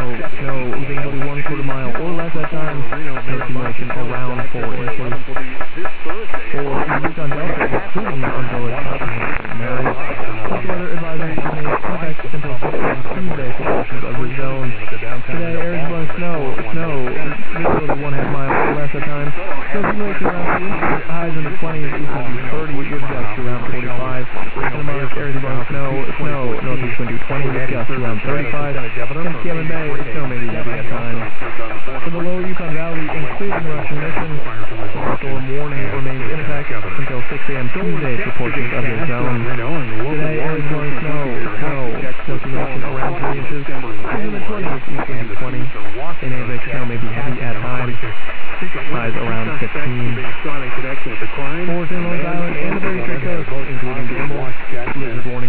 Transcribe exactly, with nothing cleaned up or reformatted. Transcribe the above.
snow visibility one quarter mile or less at times. Snow accumulation around four inches. For Yukon Delta, including the umbrella comprehensive areas, this weather advisory remains in effect until six p m Tuesday for portions of the zone. Today, areas blowing snow, snow visibility one half mile or less at times. Snow accumulation around two inches. Highs in the twenties, east wind thirty, with gusts around forty-five. In the Monarch, areas blowing snow, snow, northeast wind twenty, with gusts around thirty-five. In Scammon Bay, snow may be heavy at times. For the lower Yukon Valley, including Russian Mission, the storm warning remains in effect until six p m Tuesday for portions of the zone. Today, areas blowing snow, snow, snow accumulation around three inches. Highs in the twenties, east wind twenty. In Avik, snow may be heavy at times. Highs around fifteen. For Saint Louis Island and the Barry Strait Coast, including Gilmore, blizzard warning